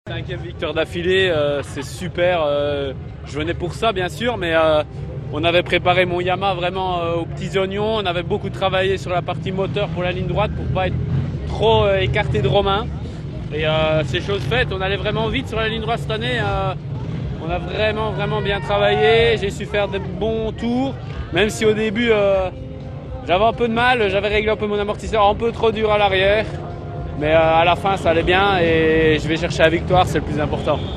5e victoire d'affilée, c'est super. Je venais pour ça, bien sûr, mais on avait préparé mon Yamaha vraiment aux petits oignons. On avait beaucoup travaillé sur la partie moteur pour la ligne droite pour pas être trop écarté de Romain. Et c'est chose faite. On allait vraiment vite sur la ligne droite cette année. On a vraiment bien travaillé. J'ai su faire de bons tours, même si au début j'avais un peu de mal. J'avais réglé un peu mon amortisseur un peu trop dur à l'arrière. Mais à la fin, ça allait bien et je vais chercher la victoire, c'est le plus important.